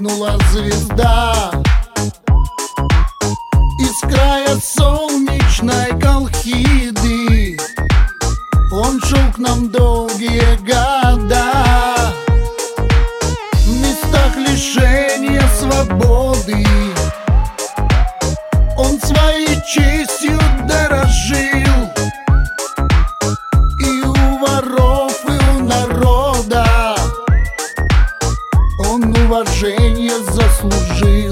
ганула звезда из края солнечной Колхиды. Он шел к нам долгие года в местах лишения свободы. Он своей честью дорожил, и у воров, и у народа он уважение заслужил.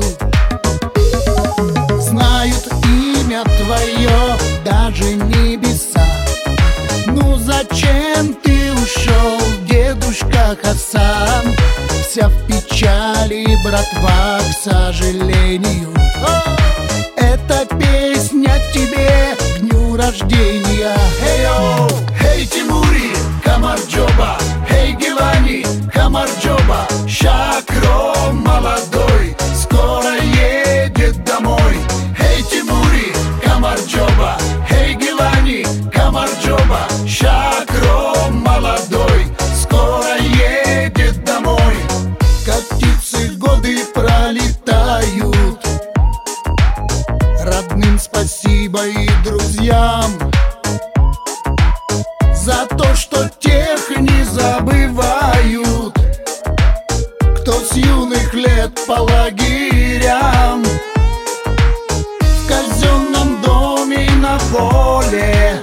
Знают имя твое даже небеса. Ну зачем ты ушел, дедушка Хасан? Вся в печали, братва, к сожалению. Эта песня тебе к дню рождения. Хей-йоу, хей, Тимури, Камарджоба, хей, Гилани, Камарджоба. Шакро молодой скоро едет домой. Хей, Тимури, Камарджоба, хей, Гилани, Камарджоба. Шакро молодой скоро едет домой. Как птицы годы пролетают, родным спасибо и друзьям за то, что тех не забывают, кто с юных лет по лагерям, в казенном доме и на воле,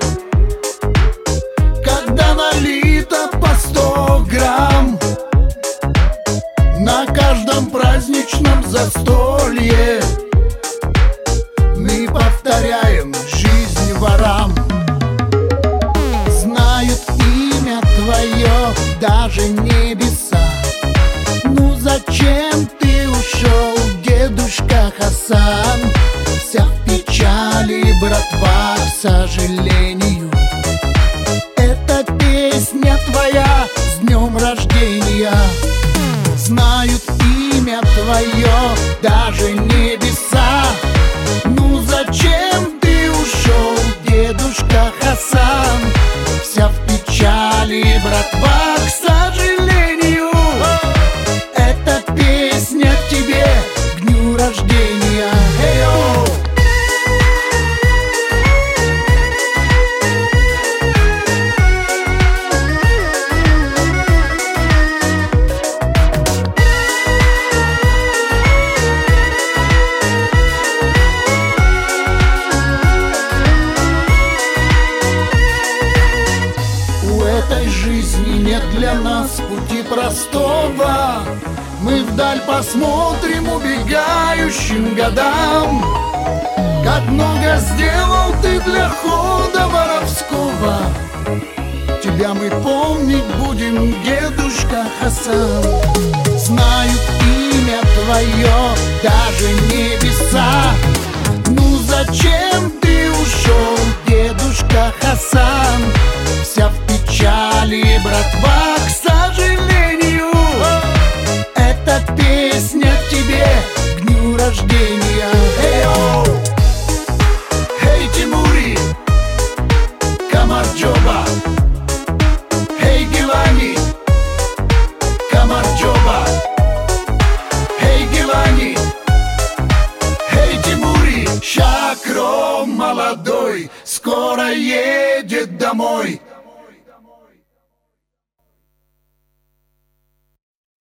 когда налито по 100 грамм на каждом праздничном застолье. Мы повторяем жизнь ворам. Знают имя твое даже небеса. Ну зачем ты ушел, дедушка Хасан? Вся в печали, братва, к сожалению. Эта песня твоя с днем рождения. Знают имя твое даже небеса. Ну зачем ты ушел, дедушка Хасан? Вся в печали, братва, к сожалению. Эта песня к тебе к дню рождения. Хей-йоу! Жизни нет для нас пути простого. Мы вдаль посмотрим убегающим годам. Как много сделал ты для хода воровского. Тебя мы помнить будем, дедушка Хасан. Знают имя твое даже небеса. Ну зачем ты ушел, дедушка Хасан? Вся в печали, братва, к сожалению. Эта песня к тебе к дню рождения.